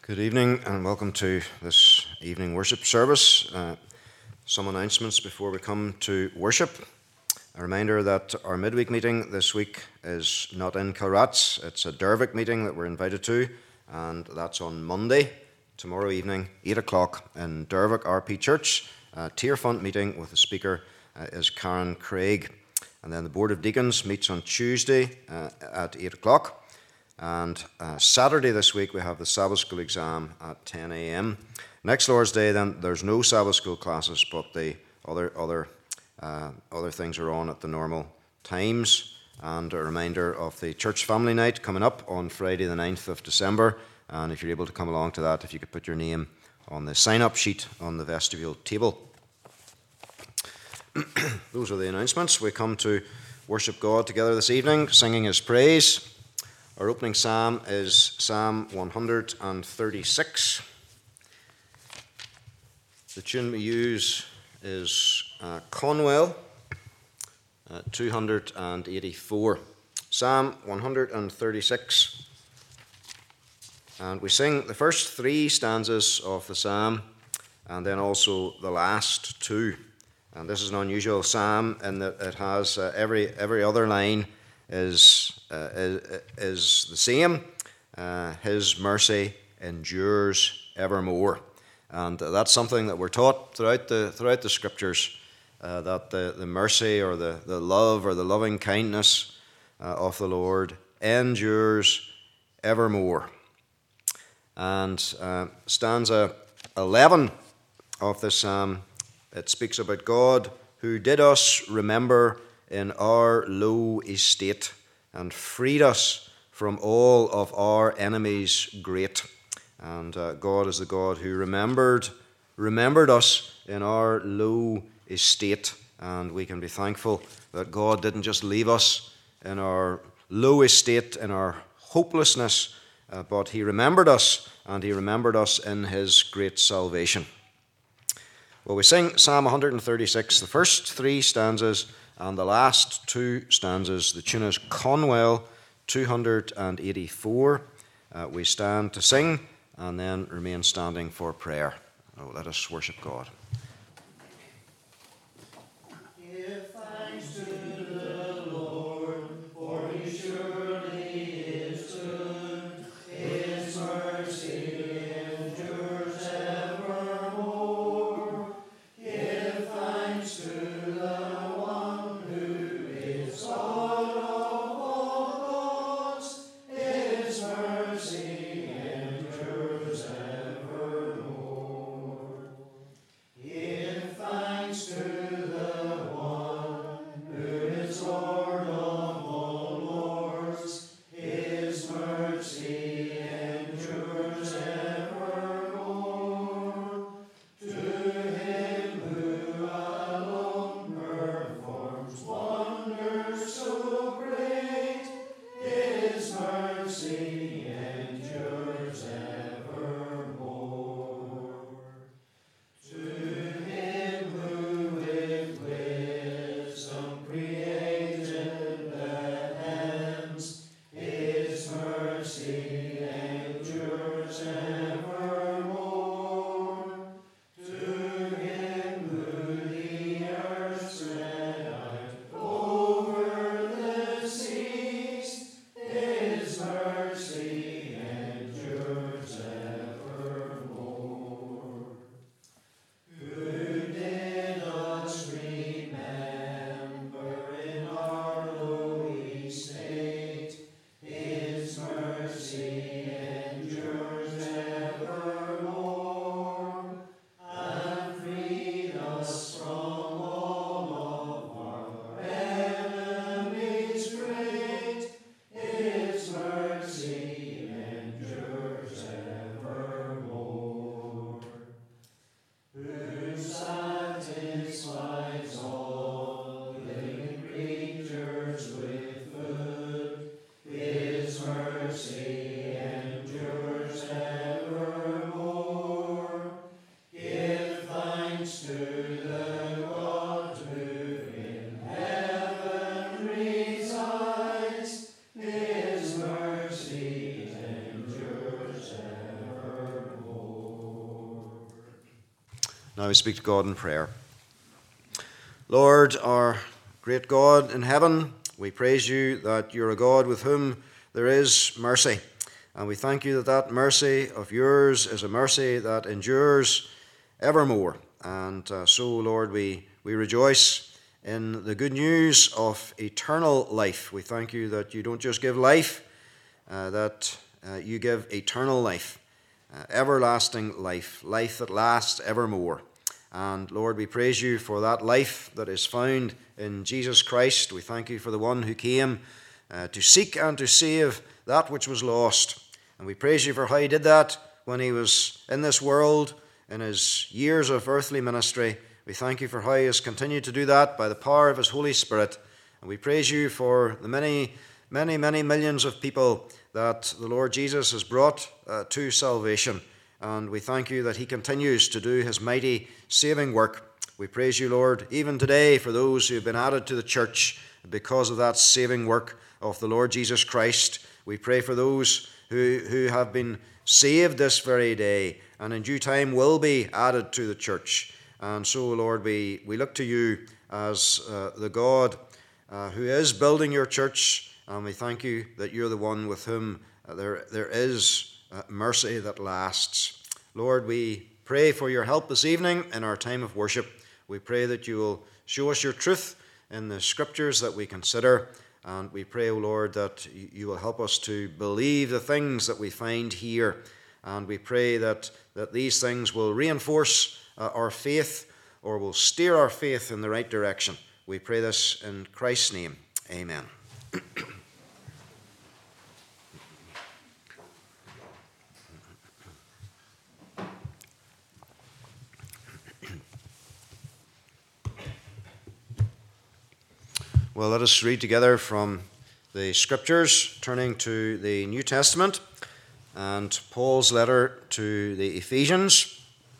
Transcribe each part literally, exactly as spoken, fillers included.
Good evening and welcome to this evening worship service. Uh, some announcements before we come to worship. A reminder that our midweek meeting this week is not in Kilrats. It's a Dervick meeting that we're invited to, and that's on Monday, tomorrow evening, eight o'clock in Dervick R P Church. A Tier Fund meeting with the speaker uh, is Karen Craig. And then the Board of Deacons meets on Tuesday uh, at eight o'clock. And uh, Saturday this week we have the Sabbath School exam at ten a.m. Next Lord's Day then there's no Sabbath School classes, but the other other uh, other things are on at the normal times. And a reminder of the Church Family Night coming up on Friday the ninth of December. And if you're able to come along to that, if you could put your name on the sign-up sheet on the vestibule table. Those are the announcements. We come to worship God together this evening, singing His praise. Our opening psalm is Psalm one thirty-six. The tune we use is uh, Conwell, uh, two eighty-four. Psalm one thirty-six. And we sing the first three stanzas of the psalm, and then also the last two. And this is an unusual psalm in that it has uh, every every other line is uh, is, is the same. Uh, His mercy endures evermore, and uh, that's something that we're taught throughout the throughout the scriptures. Uh, that the, the mercy or the, the love or the loving kindness uh, of the Lord endures evermore. And uh, stanza eleven of this psalm, it speaks about God who did us remember in our low estate and freed us from all of our enemies great. And uh, God is the God who remembered remembered us in our low estate, and we can be thankful that God didn't just leave us in our low estate, in our hopelessness, uh, but He remembered us, and He remembered us in His great salvation. Well, we sing Psalm one thirty-six, the first three stanzas, and the last two stanzas. The tune is Conwell two eighty-four. Uh, we stand to sing and then remain standing for prayer. Oh, let us worship God. Give thanks to the Lord, for He surely is good. His mercy endures evermore. Give thanks to the one who is God of all gods. His mercy endures evermore. Now we speak to God in prayer. Lord, our great God in heaven, we praise you that you're a God with whom there is mercy. And we thank you that that mercy of yours is a mercy that endures evermore. And uh, so, Lord, we, we rejoice in the good news of eternal life. We thank you that you don't just give life, uh, that uh, you give eternal life, uh, everlasting life, life that lasts evermore. And Lord, we praise you for that life that is found in Jesus Christ. We thank you for the one who came uh, to seek and to save that which was lost. And we praise you for how he did that when he was in this world, in his years of earthly ministry. We thank you for how he has continued to do that by the power of his Holy Spirit. And we praise you for the many, many, many millions of people that the Lord Jesus has brought uh, to salvation. And we thank you that he continues to do his mighty saving work. We praise you, Lord, even today for those who have been added to the church because of that saving work of the Lord Jesus Christ. We pray for those who, who have been saved this very day and in due time will be added to the church. And so, Lord, we, we look to you as uh, the God uh, who is building your church, and we thank you that you're the one with whom uh, there, there is uh, mercy that lasts. Lord, we pray for your help this evening in our time of worship. We pray that you will show us your truth in the scriptures that we consider. And we pray, O Lord, that you will help us to believe the things that we find here. And we pray that, that these things will reinforce uh, our faith or will steer our faith in the right direction. We pray this in Christ's name. Amen. Well, let us read together from the Scriptures, turning to the New Testament and Paul's letter to the Ephesians.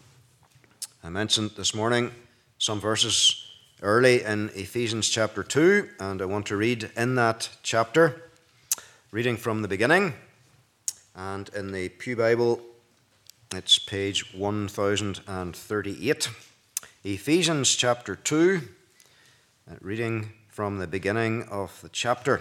I mentioned this morning some verses early in Ephesians chapter two, and I want to read in that chapter, reading from the beginning. And in the Pew Bible, it's page one thousand thirty-eight. Ephesians chapter two, reading from the beginning of the chapter.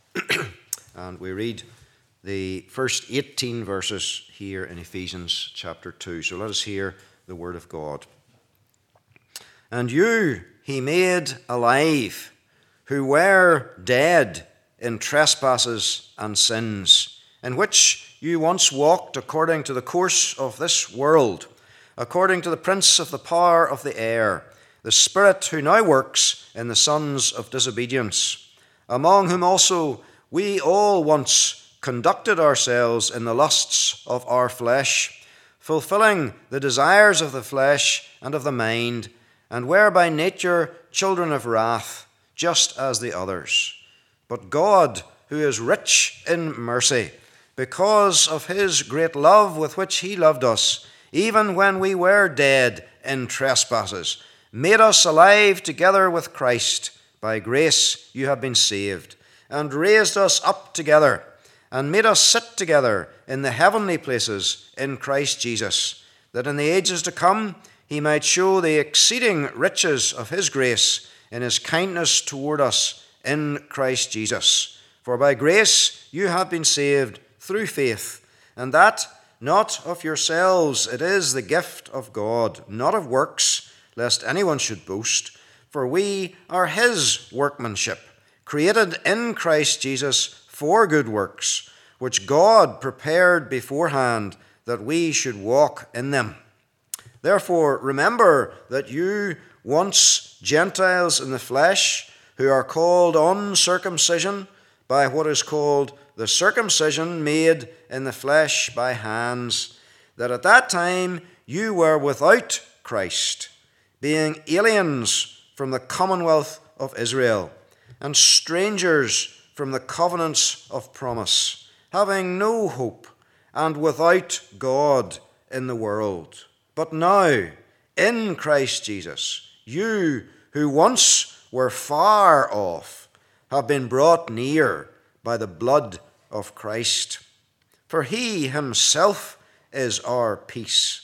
And we read the first eighteen verses here in Ephesians chapter two. So let us hear the word of God. And you he made alive, who were dead in trespasses and sins, in which you once walked according to the course of this world, according to the prince of the power of the air, the spirit who now works in the sons of disobedience, among whom also we all once conducted ourselves in the lusts of our flesh, fulfilling the desires of the flesh and of the mind, and were by nature children of wrath, just as the others. But God, who is rich in mercy, because of his great love with which he loved us, even when we were dead in trespasses, made us alive together with Christ. By grace you have been saved, and raised us up together, and made us sit together in the heavenly places in Christ Jesus, that in the ages to come he might show the exceeding riches of his grace in his kindness toward us in Christ Jesus. For by grace you have been saved through faith, and that not of yourselves, it is the gift of God, not of works, lest anyone should boast. For we are his workmanship, created in Christ Jesus for good works, which God prepared beforehand that we should walk in them. Therefore, remember that you, once Gentiles in the flesh, who are called uncircumcision by what is called the circumcision made in the flesh by hands, that at that time you were without Christ, being aliens from the commonwealth of Israel, and strangers from the covenants of promise, having no hope, and without God in the world. But now, in Christ Jesus, you who once were far off have been brought near by the blood of Christ. For he himself is our peace,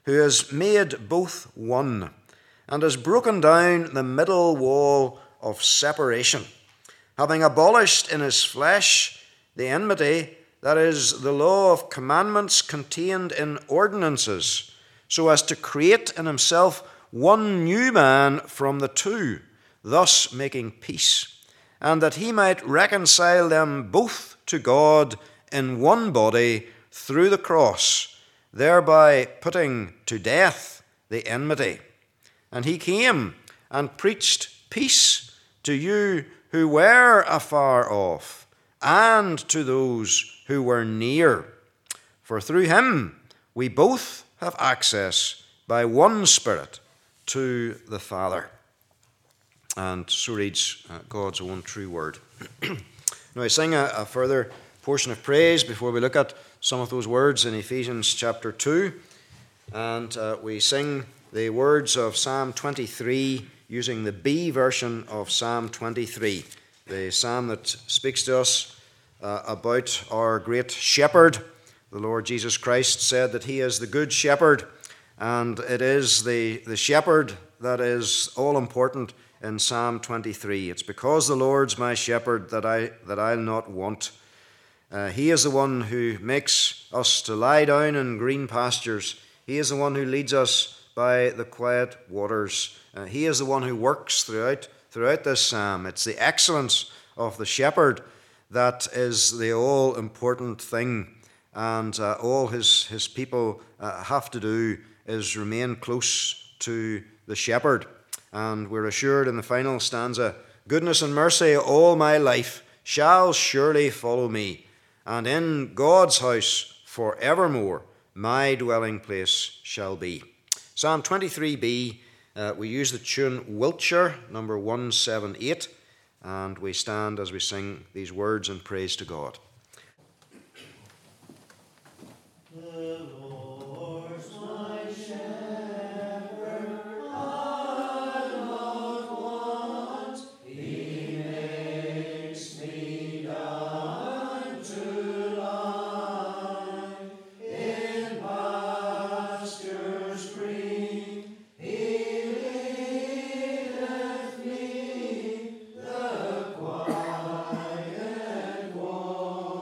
who has made both one, and has broken down the middle wall of separation, having abolished in his flesh the enmity, that is, the law of commandments contained in ordinances, so as to create in himself one new man from the two, thus making peace, and that he might reconcile them both to God in one body through the cross, thereby putting to death the enmity. And he came and preached peace to you who were afar off, and to those who were near. For through him we both have access by one Spirit to the Father. And so reads uh, God's own true word. Now I sing a, a further portion of praise before we look at some of those words in Ephesians chapter two. And uh, we sing the words of Psalm twenty-three using the B version of Psalm twenty-three, the psalm that speaks to us uh, about our great shepherd. The Lord Jesus Christ said that he is the good shepherd, and it is the, the shepherd that is all important in Psalm twenty-three. It's because the Lord's my shepherd that, I, that I'll not want. Uh, he is the one who makes us to lie down in green pastures. He is the one who leads us by the quiet waters. Uh, he is the one who works throughout, throughout this psalm. It's the excellence of the shepherd that is the all-important thing. And uh, all his, his people uh, have to do is remain close to the shepherd. And we're assured in the final stanza, goodness and mercy all my life shall surely follow me, and in God's house forevermore my dwelling place shall be. Psalm twenty-three b, uh, we use the tune Wiltshire, number one seventy-eight, and we stand as we sing these words in praise to God. The Lord's my shepherd, I not want. He makes me down to lie in pastures green. He leadeth me the quiet waters.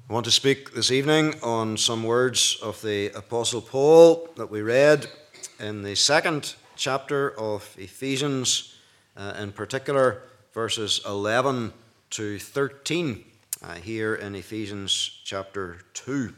I want to speak this evening on some words of the Apostle Paul that we read in the second chapter of Ephesians, uh, in particular verses eleven to thirteen, uh, here in Ephesians chapter two.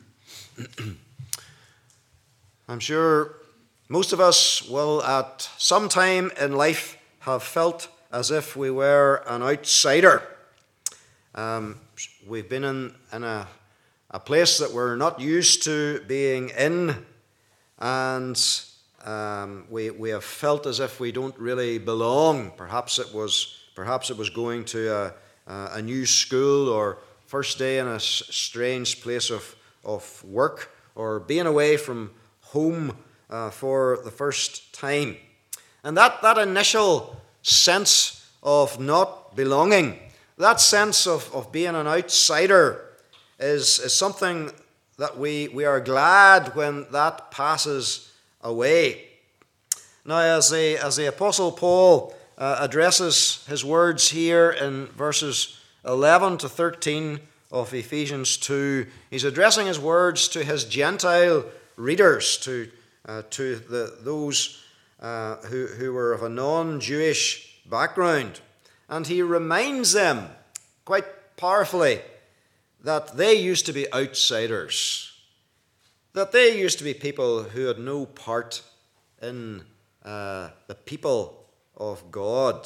I'm sure most of us will at some time in life have felt as if we were an outsider. Um, we've been in, in a A place that we're not used to being in, and um, we we have felt as if we don't really belong. Perhaps it was perhaps it was going to a, a new school, or first day in a strange place of of work, or being away from home uh, for the first time. And that that initial sense of not belonging, that sense of, of being an outsider, Is, is something that we, we are glad when that passes away. Now, as the, as the Apostle Paul uh, addresses his words here in verses eleven to thirteen of Ephesians two, he's addressing his words to his Gentile readers, to, uh, to the, those uh, who, who were of a non-Jewish background. And he reminds them quite powerfully that they used to be outsiders, that they used to be people who had no part in uh, the people of God.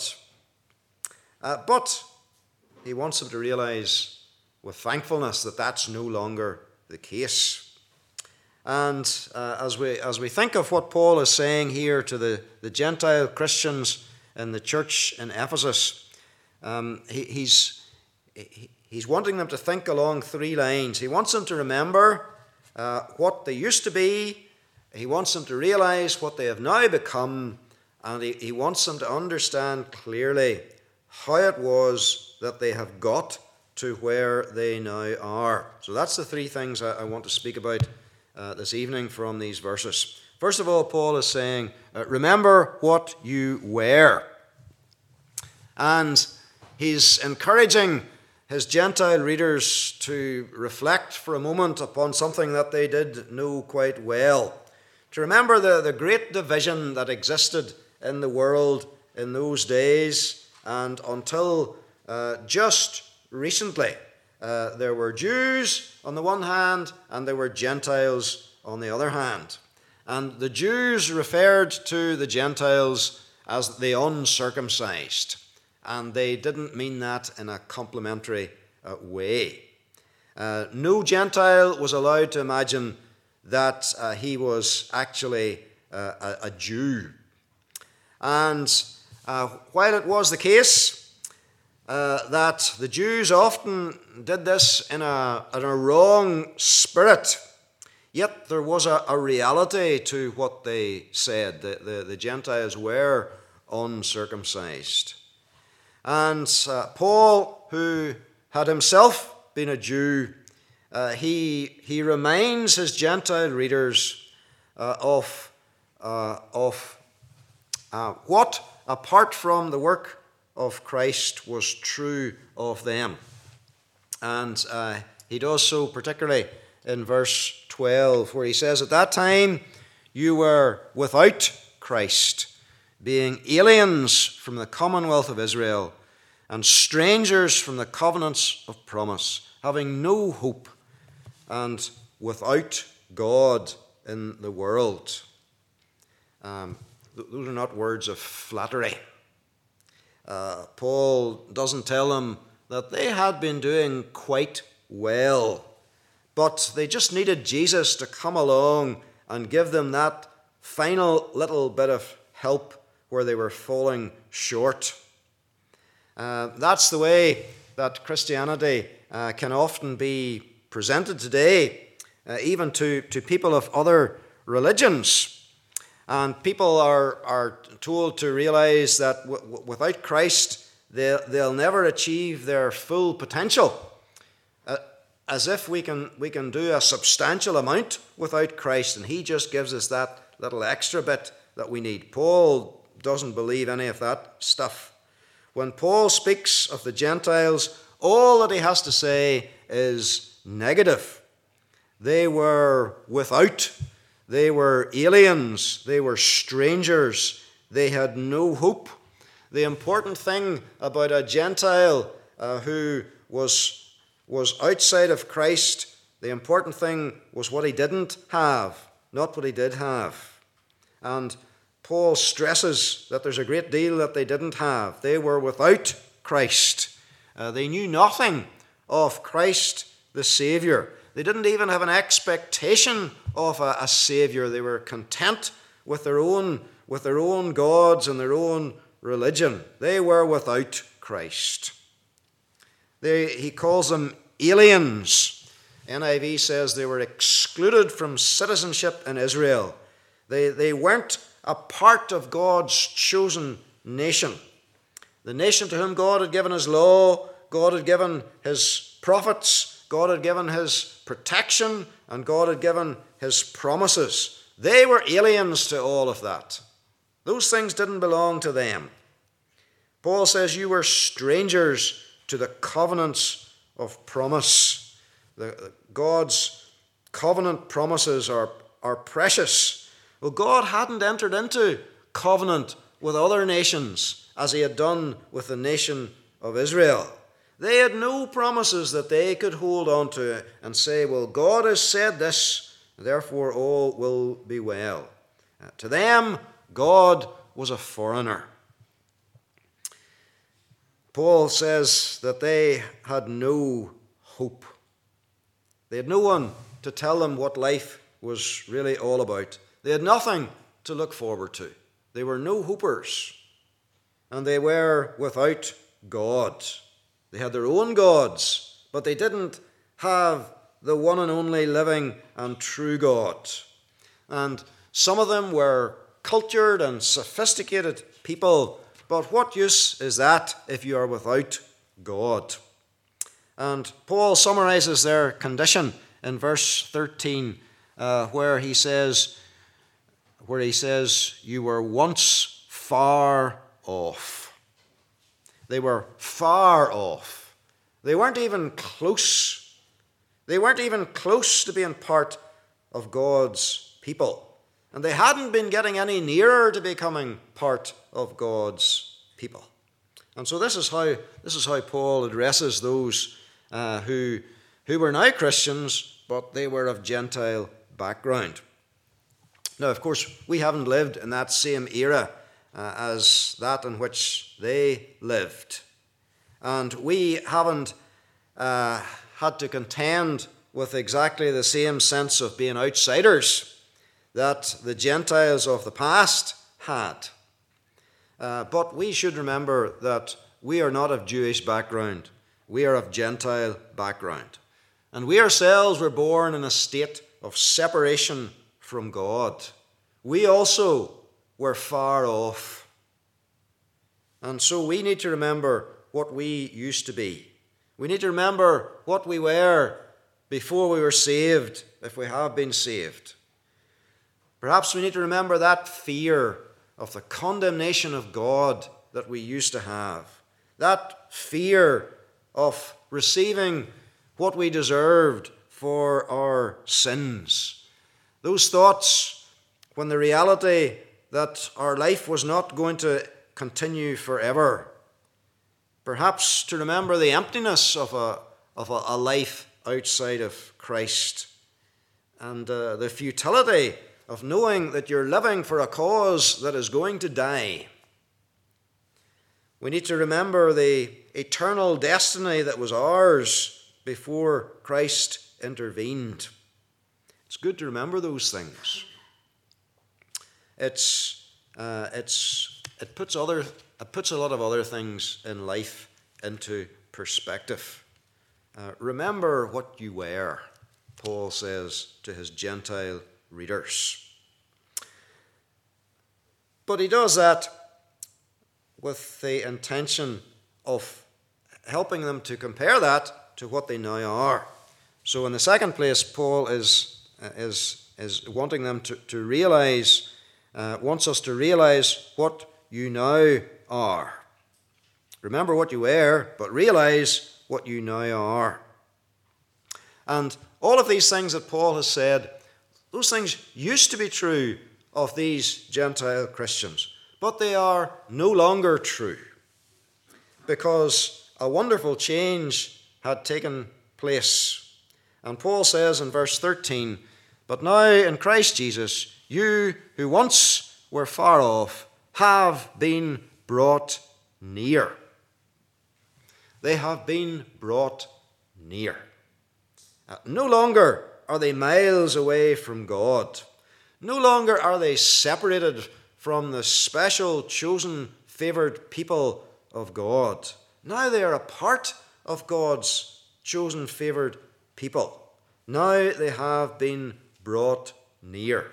Uh, but he wants them to realize with thankfulness that that's no longer the case. And uh, as we as we think of what Paul is saying here to the, the Gentile Christians in the church in Ephesus, um, he, he's he, He's wanting them to think along three lines. He wants them to remember uh, what they used to be. He wants them to realize what they have now become. And he, he wants them to understand clearly how it was that they have got to where they now are. So that's the three things I, I want to speak about uh, this evening from these verses. First of all, Paul is saying, uh, remember what you were. And he's encouraging his Gentile readers to reflect for a moment upon something that they did know quite well. To remember the, the great division that existed in the world in those days, and until uh, just recently. Uh, there were Jews on the one hand, and there were Gentiles on the other hand. And the Jews referred to the Gentiles as the uncircumcised. And they didn't mean that in a complimentary uh, way. Uh, no Gentile was allowed to imagine that uh, he was actually uh, a, a Jew. And uh, while it was the case uh, that the Jews often did this in a, in a wrong spirit, yet there was a, a reality to what they said. The, the, the Gentiles were uncircumcised. And uh, Paul, who had himself been a Jew, uh, he, he reminds his Gentile readers uh, of, uh, of uh, what, apart from the work of Christ, was true of them. And uh, he does so particularly in verse twelve, where he says, at that time you were without Christ, being aliens from the commonwealth of Israel, and strangers from the covenants of promise, having no hope, and without God in the world. Um, th- those are not words of flattery. Uh, Paul doesn't tell them that they had been doing quite well, but they just needed Jesus to come along and give them that final little bit of help where they were falling short. Uh, that's the way that Christianity uh, can often be presented today, uh, even to, to people of other religions. And people are, are told to realize that w- w- without Christ, they'll, they'll never achieve their full potential. Uh, as if we can, we can do a substantial amount without Christ, and he just gives us that little extra bit that we need. Paul doesn't believe any of that stuff. When Paul speaks of the Gentiles, all that he has to say is negative. They were without. They were aliens. They were strangers. They had no hope. The important thing about a Gentile uh, who was, was outside of Christ, the important thing was what he didn't have, not what he did have. And Paul stresses that there's a great deal that they didn't have. They were without Christ. Uh, they knew nothing of Christ the Saviour. They didn't even have an expectation of a, a Saviour. They were content with their own, with their own gods and their own religion. They were without Christ. They, he calls them aliens. N I V says they were excluded from citizenship in Israel. They, they weren't a part of God's chosen nation. The nation to whom God had given his law, God had given his prophets, God had given his protection, and God had given his promises. They were aliens to all of that. Those things didn't belong to them. Paul says you were strangers to the covenants of promise. The, God's covenant promises are, are precious. Well, God hadn't entered into covenant with other nations as he had done with the nation of Israel. They had no promises that they could hold on to and say, well, God has said this, therefore all will be well. Uh, to them, God was a foreigner. Paul says that they had no hope. They had no one to tell them what life was really all about. They had nothing to look forward to. They were no hopers. And they were without God. They had their own gods, but they didn't have the one and only living and true God. And some of them were cultured and sophisticated people, but what use is that if you are without God? And Paul summarizes their condition in verse thirteen, uh, where he says, where he says, you were once far off. They were far off. They weren't even close. They weren't even close to being part of God's people. And they hadn't been getting any nearer to becoming part of God's people. And so this is how, this is how Paul addresses those uh, who, who were now Christians, but they were of Gentile background. Now, of course, we haven't lived in that same era uh, as that in which they lived. And we haven't uh, had to contend with exactly the same sense of being outsiders that the Gentiles of the past had. Uh, but we should remember that we are not of Jewish background. We are of Gentile background. And we ourselves were born in a state of separation from God. We also were far off. And so we need to remember what we used to be. We need to remember what we were before we were saved, if we have been saved. Perhaps we need to remember that fear of the condemnation of God that we used to have. That fear of receiving what we deserved for our sins. Those thoughts when the reality that our life was not going to continue forever. Perhaps to remember the emptiness of a, of a, a life outside of Christ. And uh, the futility of knowing that you're living for a cause that is going to die. We need to remember the eternal destiny that was ours before Christ intervened. It's good to remember those things. It's, uh, it's, it puts other, it puts a lot of other things in life into perspective. Uh, remember what you were, Paul says to his Gentile readers. But he does that with the intention of helping them to compare that to what they now are. So in the second place, Paul is, uh, is, is wanting them to, to realize, uh, wants us to realize what you now are. Remember what you were, but realize what you now are. And all of these things that Paul has said, those things used to be true of these Gentile Christians, but they are no longer true because a wonderful change had taken place. And Paul says in verse thirteen, "But now in Christ Jesus, you who once were far off have been brought near." They have been brought near. Uh, no longer are they miles away from God. No longer are they separated from the special, chosen, favored people of God. Now they are a part of God's chosen, favored people. Now they have been brought near.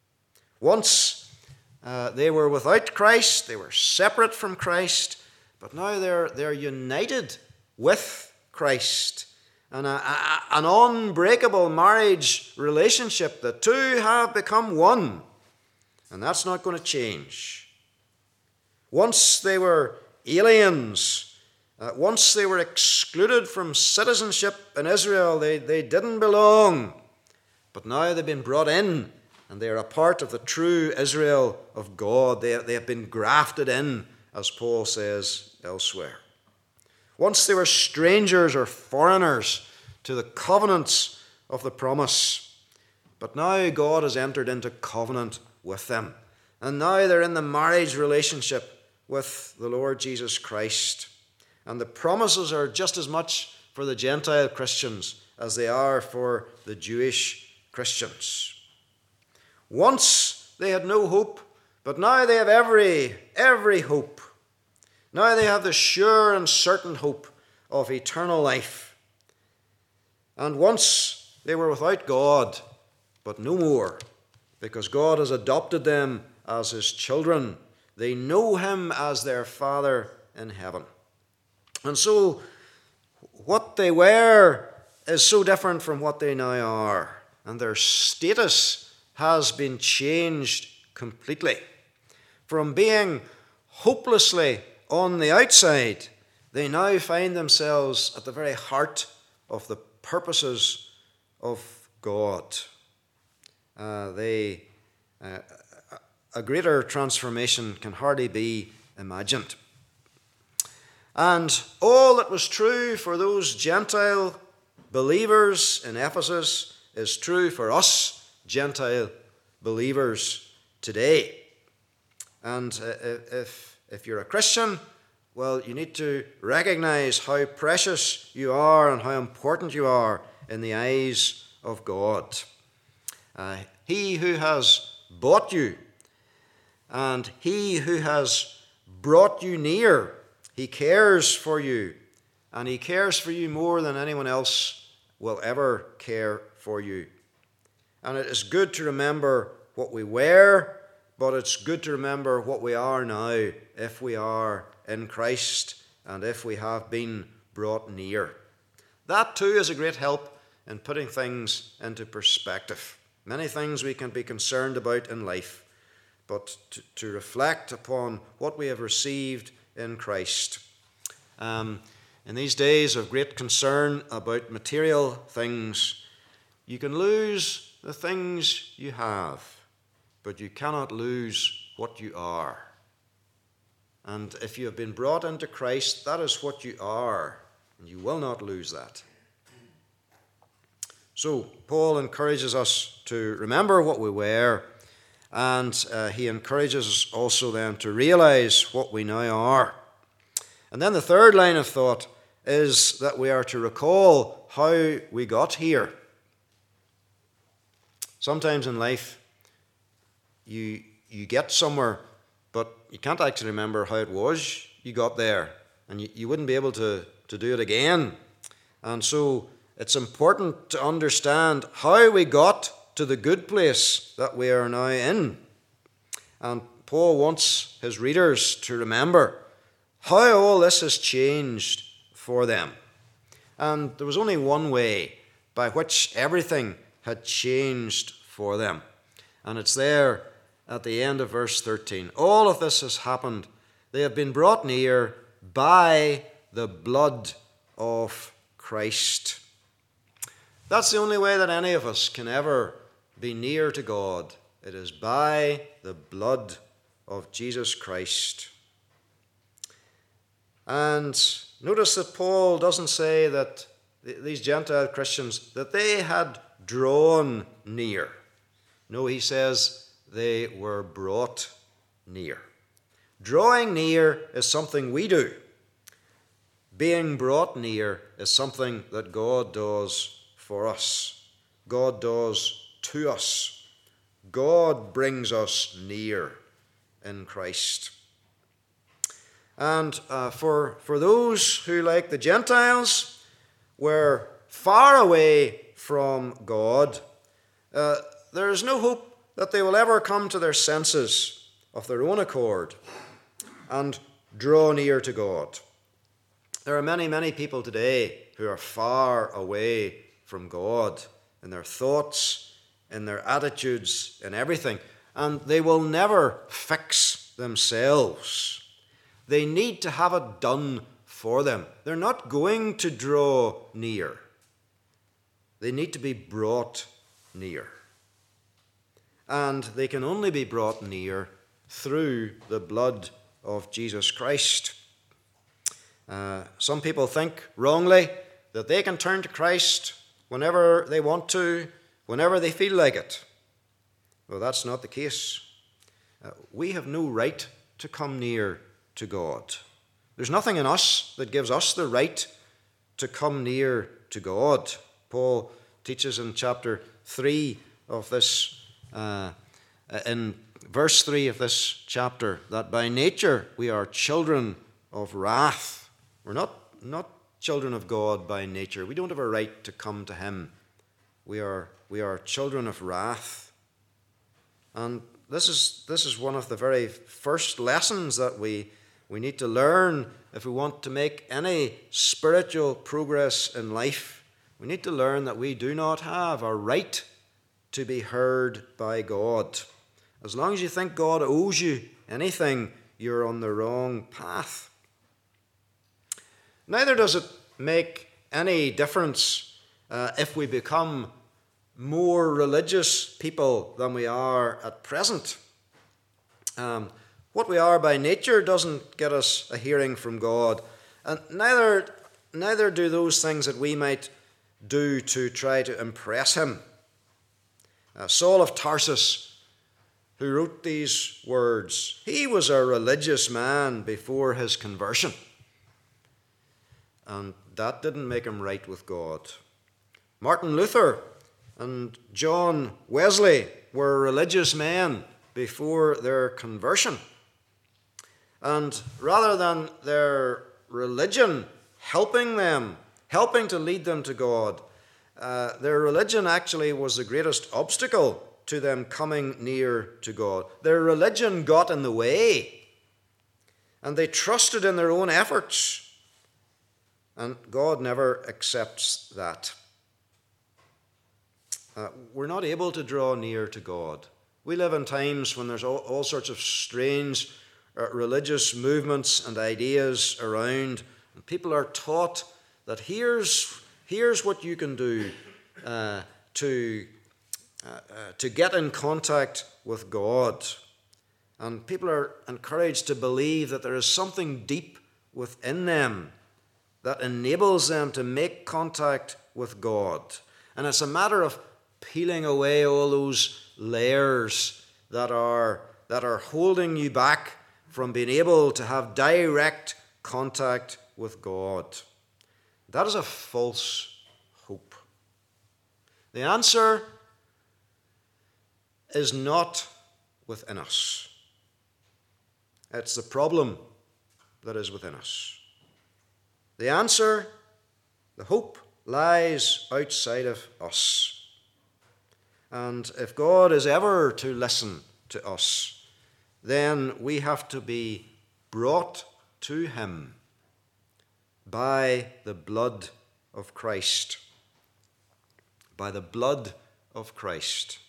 Once uh, they were without Christ, they were separate from Christ, but now they're, they're united with Christ. And a, a, an unbreakable marriage relationship. The two have become one. And that's not going to change. Once they were aliens. Uh, once they were excluded from citizenship in Israel. They, they didn't belong. But now they've been brought in. And they are a part of the true Israel of God. They, they have been grafted in, as Paul says elsewhere. Once they were strangers or foreigners to the covenants of the promise. But now God has entered into covenant with them. And now they're in the marriage relationship with the Lord Jesus Christ. And the promises are just as much for the Gentile Christians as they are for the Jewish Christians. Once they had no hope, but now they have every, every hope. Now they have the sure and certain hope of eternal life. And once they were without God, but no more, because God has adopted them as his children. They know him as their Father in heaven. And so what they were is so different from what they now are. And their status has been changed completely. From being hopelessly on the outside, they now find themselves at the very heart of the purposes of God. Uh, they, uh, a greater transformation can hardly be imagined. And all that was true for those Gentile believers in Ephesus is true for us Gentile believers today. And uh, if If you're a Christian, well, you need to recognize how precious you are and how important you are in the eyes of God. Uh, he who has bought you and he who has brought you near, he cares for you, and he cares for you more than anyone else will ever care for you. And it is good to remember what we were, but it's good to remember what we are now if we are in Christ and if we have been brought near. That too is a great help in putting things into perspective. Many things we can be concerned about in life, but to, to reflect upon what we have received in Christ. Um, in these days of great concern about material things, you can lose the things you have, but you cannot lose what you are. And if you have been brought into Christ, that is what you are, and you will not lose that. So, Paul encourages us to remember what we were, and uh, he encourages us also then to realize what we now are. And then the third line of thought is that we are to recall how we got here. Sometimes in life, you you get somewhere, but you can't actually remember how it was you got there, and you, you wouldn't be able to, to do it again. And so it's important to understand how we got to the good place that we are now in. And Paul wants his readers to remember how all this has changed for them. And there was only one way by which everything had changed for them. And it's there at the end of verse thirteen. All of this has happened. They have been brought near by the blood of Christ. That's the only way that any of us can ever be near to God. It is by the blood of Jesus Christ. And notice that Paul doesn't say that these Gentile Christians, that they had drawn near. No, he says they were brought near. Drawing near is something we do. Being brought near is something that God does for us. God does to us. God brings us near in Christ. And uh, for, for those who, like the Gentiles, were far away from God, uh, there is no hope that they will ever come to their senses of their own accord and draw near to God. There are many, many people today who are far away from God in their thoughts, in their attitudes, in everything, and they will never fix themselves. They need to have it done for them. They're not going to draw near. They need to be brought near. And they can only be brought near through the blood of Jesus Christ. Uh, some people think wrongly that they can turn to Christ whenever they want to, whenever they feel like it. Well, that's not the case. Uh, we have no right to come near to God. There's nothing in us that gives us the right to come near to God. Paul teaches in chapter three of this, uh, in verse three of this chapter, that by nature we are children of wrath. We're not, not children of God by nature. We don't have a right to come to him. We are, we are children of wrath. And this is, this is one of the very first lessons that we, we need to learn if we want to make any spiritual progress in life. We need to learn that we do not have a right to be heard by God. As long as you think God owes you anything, you're on the wrong path. Neither does it make any difference uh, if we become more religious people than we are at present. Um, what we are by nature doesn't get us a hearing from God, and neither, neither do those things that we might do to try to impress him. Uh, Saul of Tarsus, who wrote these words, he was a religious man before his conversion. And that didn't make him right with God. Martin Luther and John Wesley were religious men before their conversion. And rather than their religion helping them, helping to lead them to God, uh, their religion actually was the greatest obstacle to them coming near to God. Their religion got in the way, and they trusted in their own efforts. And God never accepts that. Uh, we're not able to draw near to God. We live in times when there's all, all sorts of strange uh, religious movements and ideas around. And people are taught that here's, here's what you can do uh, to, uh, uh, to get in contact with God. And people are encouraged to believe that there is something deep within them that enables them to make contact with God. And it's a matter of peeling away all those layers that are, that are holding you back from being able to have direct contact with God. That is a false hope. The answer is not within us. It's the problem that is within us. The answer, the hope, lies outside of us. And if God is ever to listen to us, then we have to be brought to him by the blood of Christ. By the blood of Christ.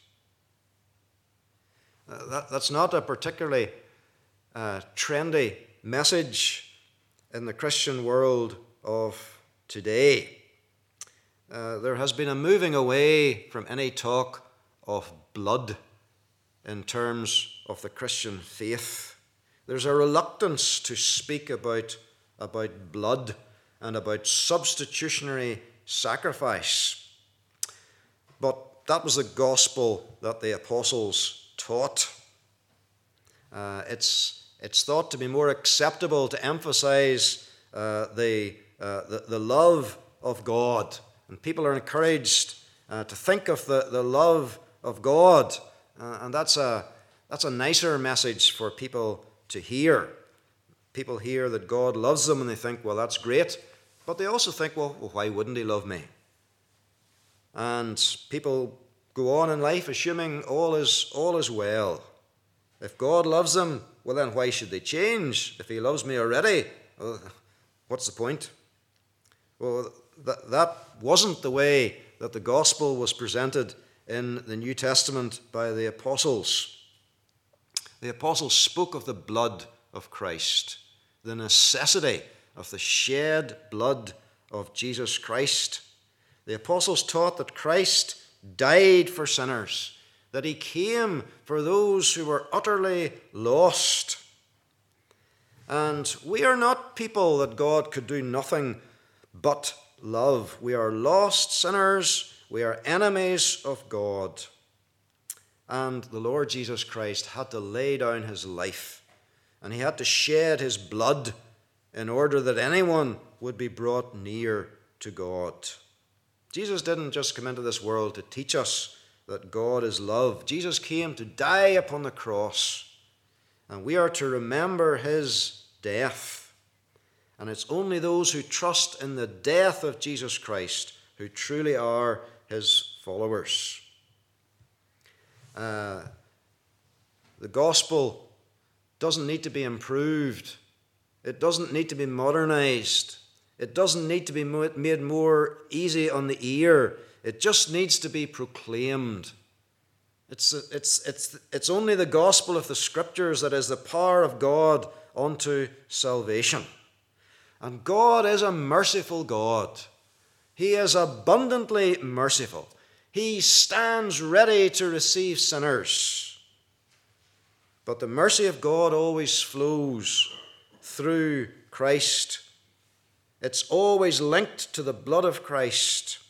Uh, that, that's not a particularly uh, trendy message in the Christian world of today. uh, there has been a moving away from any talk of blood in terms of the Christian faith. There's a reluctance to speak about, about blood and about substitutionary sacrifice. But that was the gospel that the apostles taught. Uh, it's, it's thought to be more acceptable to emphasize uh, the, uh, the, the love of God. And people are encouraged uh, to think of the, the love of God. Uh, and that's a, that's a nicer message for people to hear. People hear that God loves them and they think, well, that's great. But they also think, well, well why wouldn't he love me? And people go on in life assuming all is, all is well. If God loves them, well then why should they change? If he loves me already, well, what's the point? Well, that, that wasn't the way that the gospel was presented in the New Testament by the apostles. The apostles spoke of the blood of Christ, the necessity of the shed blood of Jesus Christ. The apostles taught that Christ died for sinners, that he came for those who were utterly lost. And we are not people that God could do nothing but love. We are lost sinners. We are enemies of God. And the Lord Jesus Christ had to lay down his life, and he had to shed his blood in order that anyone would be brought near to God. Jesus didn't just come into this world to teach us that God is love. Jesus came to die upon the cross, and we are to remember his death. And it's only those who trust in the death of Jesus Christ who truly are his followers. Uh, the gospel doesn't need to be improved. It doesn't need to be modernized. It doesn't need to be made more easy on the ear. It just needs to be proclaimed. It's, it's, it's, it's only the gospel of the Scriptures that is the power of God unto salvation. And God is a merciful God. He is abundantly merciful. He stands ready to receive sinners. But the mercy of God always flows through Christ. It's always linked to the blood of Christ.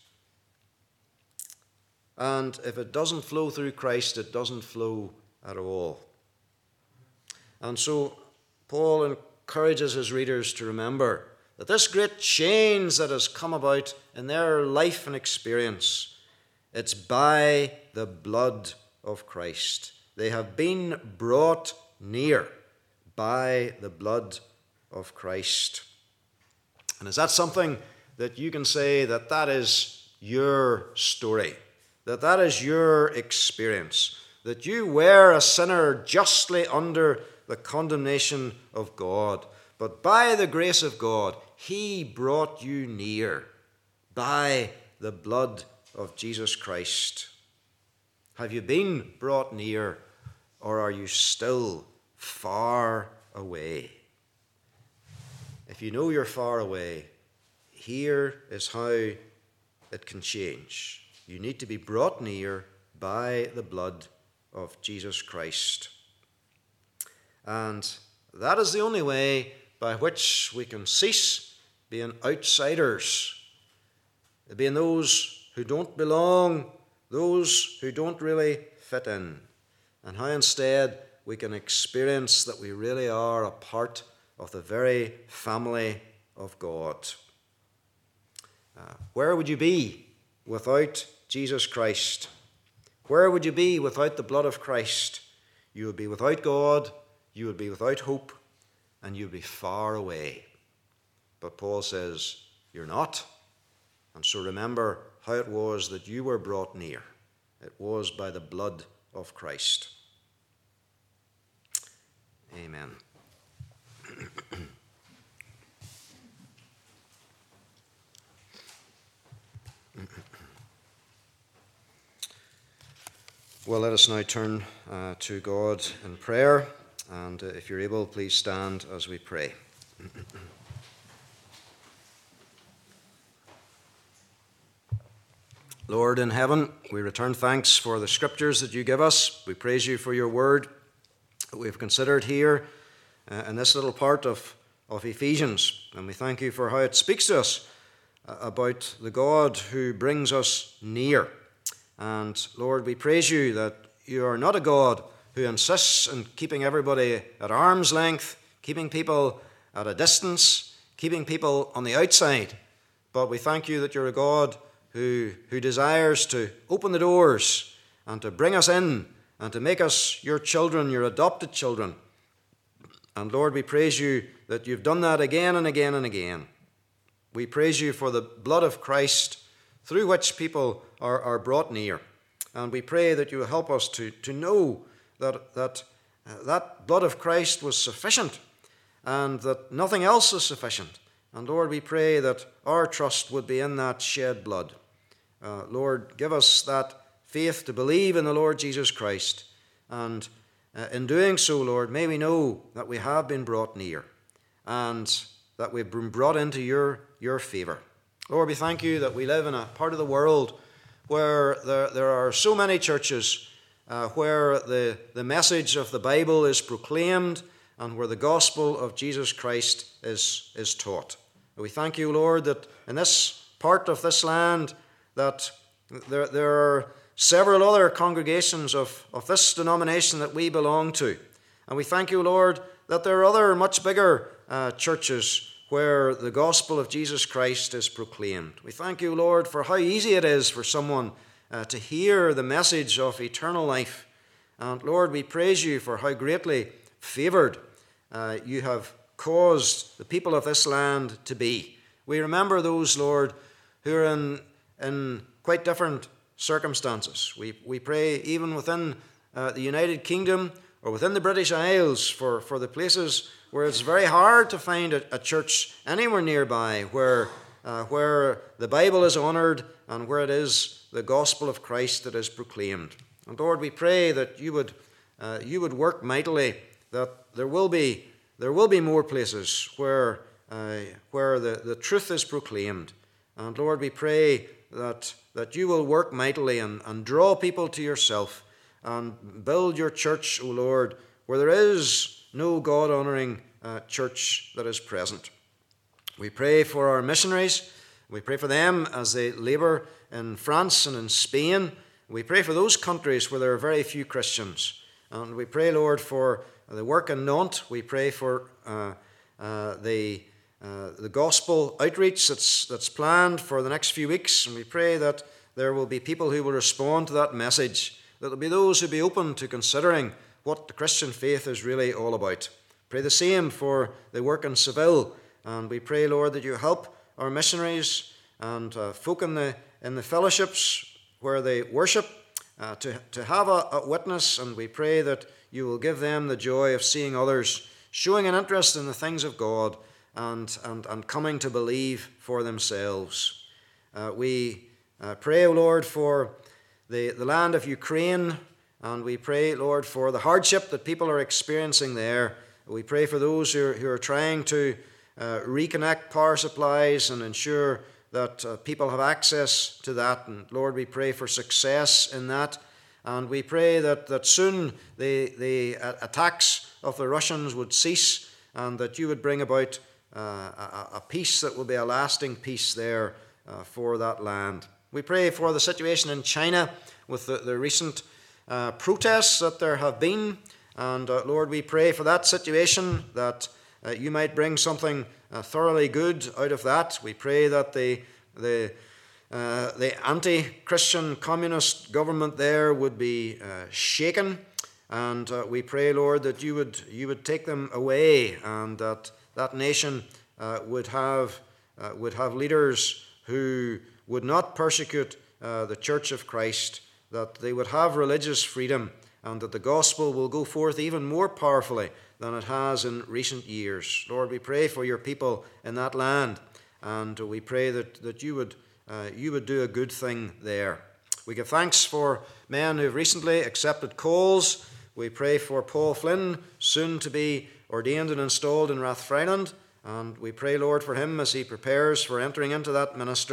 And if it doesn't flow through Christ, it doesn't flow at all. And so Paul encourages his readers to remember that this great change that has come about in their life and experience, it's by the blood of Christ. They have been brought near by the blood of Christ. And is that something that you can say that that is your story, that that is your experience, that you were a sinner justly under the condemnation of God, but by the grace of God, he brought you near by the blood of Jesus Christ? Have you been brought near, or are you still far away? If you know you're far away, here is how it can change. You need to be brought near by the blood of Jesus Christ. And that is the only way by which we can cease being outsiders, being those who don't belong, those who don't really fit in, and how instead we can experience that we really are a part of the very family of God. Uh, where would you be without Jesus Christ? Where would you be without the blood of Christ? You would be without God, you would be without hope, and you would be far away. But Paul says, you're not. And so remember how it was that you were brought near. It was by the blood of Christ. Amen. Well, let us now turn uh, to God in prayer. And uh, if you're able, please stand as we pray. Lord in heaven, we return thanks for the scriptures that you give us. We praise you for your word that we've considered here uh, in this little part of, of Ephesians. And we thank you for how it speaks to us uh, about the God who brings us near. And Lord, we praise you that you are not a God who insists on keeping everybody at arm's length, keeping people at a distance, keeping people on the outside. But we thank you that you're a God who, who desires to open the doors and to bring us in and to make us your children, your adopted children. And Lord, we praise you that you've done that again and again and again. We praise you for the blood of Christ through which people are, are brought near. And we pray that you will help us to, to know that, that, uh, that blood of Christ was sufficient and that nothing else is sufficient. And Lord, we pray that our trust would be in that shed blood. Uh, Lord, give us that faith to believe in the Lord Jesus Christ. And uh, in doing so, Lord, may we know that we have been brought near and that we've been brought into your, your favor. Lord, we thank you that we live in a part of the world where there, there are so many churches uh, where the, the message of the Bible is proclaimed and where the gospel of Jesus Christ is, is taught. We thank you, Lord, that in this part of this land that there, there are several other congregations of, of this denomination that we belong to. And we thank you, Lord, that there are other much bigger uh, churches where the gospel of Jesus Christ is proclaimed. We thank you, Lord, for how easy it is for someone uh, to hear the message of eternal life. And Lord, we praise you for how greatly favored uh, you have caused the people of this land to be. We remember those, Lord, who are in, in quite different circumstances. We, we pray even within uh, the United Kingdom or within the British Isles for, for the places where it's very hard to find a, a church anywhere nearby where, uh, where the Bible is honoured and where it is the gospel of Christ that is proclaimed. And Lord, we pray that you would, uh, you would work mightily, that there will be, there will be more places where, uh, where the, the truth is proclaimed. And Lord, we pray that, that you will work mightily and, and draw people to yourself and build your church, O Lord, where there is no God-honouring uh, church that is present. We pray for our missionaries. We pray for them as they labour in France and in Spain. We pray for those countries where there are very few Christians. And we pray, Lord, for the work in Nantes. We pray for uh, uh, the, uh, the gospel outreach that's, that's planned for the next few weeks. And we pray that there will be people who will respond to that message, that there will be those who will be open to considering what the Christian faith is really all about. Pray the same for the work in Seville. And we pray, Lord, that you help our missionaries and uh, folk in the, in the fellowships where they worship uh, to, to have a, a witness. And we pray that you will give them the joy of seeing others showing an interest in the things of God and, and, and coming to believe for themselves. Uh, we uh, pray, O Lord, for the, the land of Ukraine. And we pray, Lord, for the hardship that people are experiencing there. We pray for those who are, who are trying to uh, reconnect power supplies and ensure that uh, people have access to that. And Lord, we pray for success in that. And we pray that, that soon the, the attacks of the Russians would cease and that you would bring about uh, a, a peace that will be a lasting peace there uh, for that land. We pray for the situation in China with the, the recent Uh, protests that there have been. And uh, Lord, we pray for that situation, that uh, you might bring something uh, thoroughly good out of that. We pray that the, the, uh, the anti-Christian communist government there would be uh, shaken. And uh, we pray, Lord, that you would, you would take them away and that that nation uh, would, have, uh, would have leaders who would not persecute uh, the Church of Christ, that they would have religious freedom, and that the gospel will go forth even more powerfully than it has in recent years. Lord, we pray for your people in that land, and we pray that, that you would, uh, you would do a good thing there. We give thanks for men who have recently accepted calls. We pray for Paul Flynn, soon to be ordained and installed in Rathfriland, and we pray, Lord, for him as he prepares for entering into that ministry.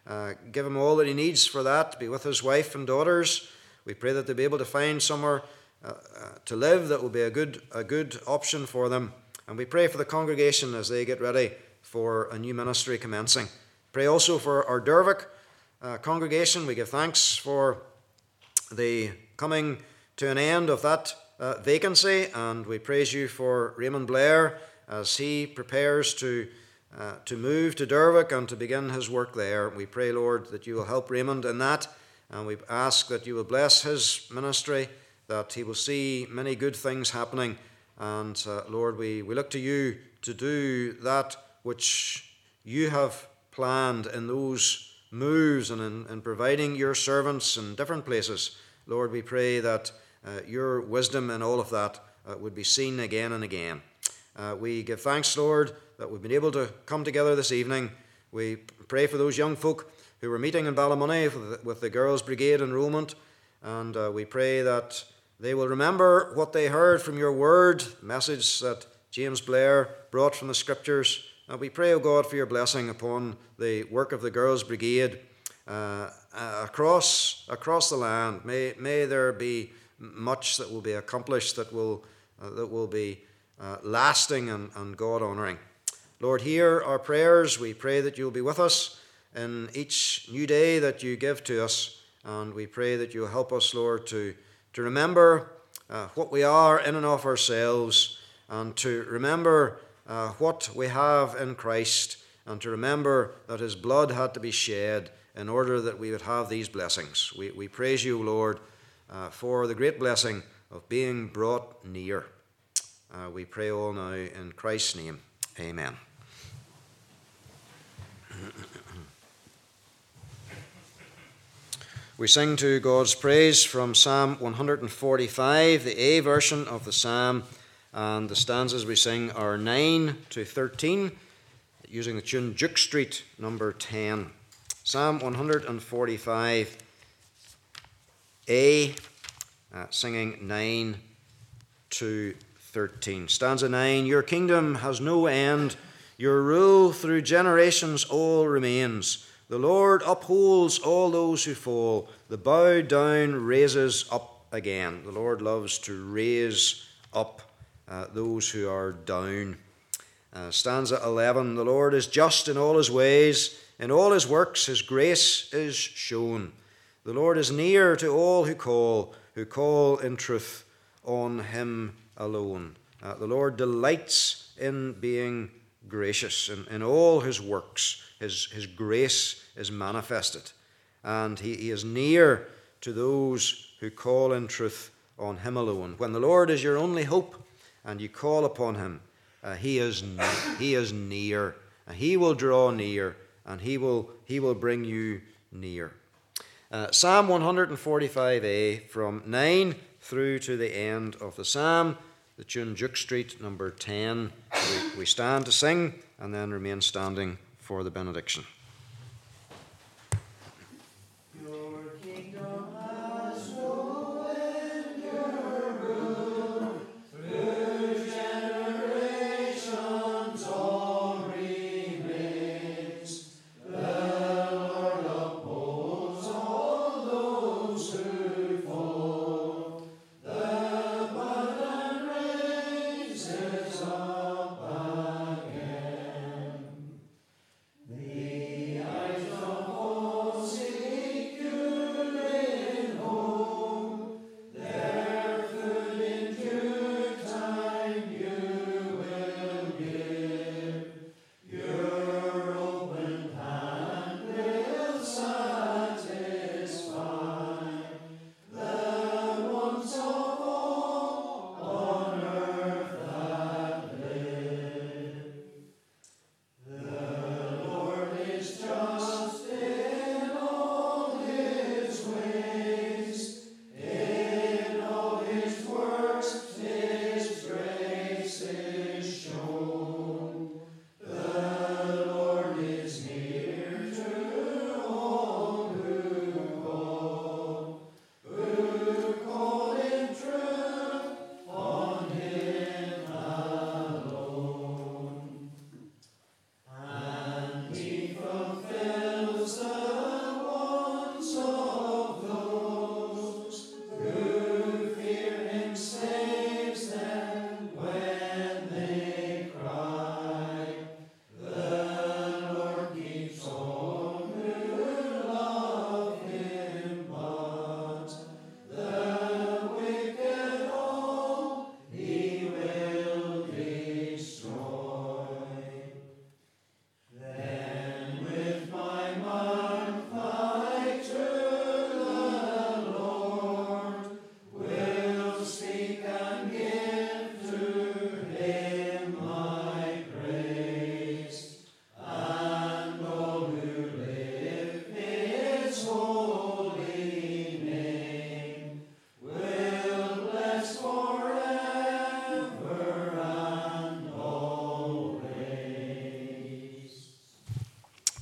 Uh, give him all that he needs for that. Be with his wife and daughters. We pray that they'll be able to find somewhere uh, uh, to live that will be a good, a good option for them. And we pray for the congregation as they get ready for a new ministry commencing. Pray also for our Dervick uh, congregation. We give thanks for the coming to an end of that uh, vacancy, and we praise you for Raymond Blair as he prepares to uh, to move to Dervick and to begin his work there. We pray, Lord, that you will help Raymond in that, and we ask that you will bless his ministry, that he will see many good things happening. And uh, Lord, we, we look to you to do that which you have planned in those moves and in, in providing your servants in different places. Lord, we pray that uh, your wisdom in all of that uh, would be seen again and again. Uh, we give thanks, Lord, that we've been able to come together this evening. We pray for those young folk who were meeting in Ballymoney with the, with the Girls' Brigade enrolment, and uh, we pray that they will remember what they heard from your word, the message that James Blair brought from the Scriptures. And we pray, O God, for your blessing upon the work of the Girls' Brigade uh, uh, across across the land. May may there be much that will be accomplished that will uh, that will be uh, lasting and, and God-honouring. Lord, hear our prayers. We pray that you'll be with us in each new day that you give to us, and we pray that you'll help us, Lord, to to remember uh, what we are in and of ourselves, and to remember uh, what we have in Christ, and to remember that his blood had to be shed in order that we would have these blessings. We, we praise you, Lord, uh, for the great blessing of being brought near. Uh, we pray all now in Christ's name. Amen. We sing to God's praise from Psalm one forty-five, the A version of the psalm, and the stanzas we sing are nine to thirteen, using the tune Duke Street, number ten. Psalm one forty-five, A, uh, singing nine to thirteen. Stanza nine, your kingdom has no end, your rule through generations all remains. The Lord upholds all those who fall. The bowed down raises up again. The Lord loves to raise up uh, those who are down. Uh, stanza eleven, the Lord is just in all his ways. In all his works his grace is shown. The Lord is near to all who call, who call in truth on him alone. Uh, the Lord delights in being gracious in, in all his works. His, his grace is manifested, and he, he is near to those who call in truth on him alone. When the Lord is your only hope and you call upon him, uh, he is ne- he is near, and he will draw near, and he will he will bring you near. Uh, Psalm one forty-five A, from nine through to the end of the psalm, the tune Duke Street, number ten. We, we stand to sing and then remain standing for the benediction. Your kingdom has no end, your rule through generations all remains. The Lord upholds all those who fall. The burden raises up again. The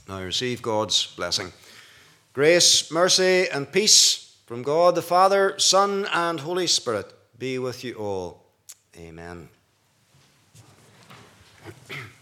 Now receive God's blessing. Grace, mercy, and peace from God the Father, Son, and Holy Spirit be with you all. Amen.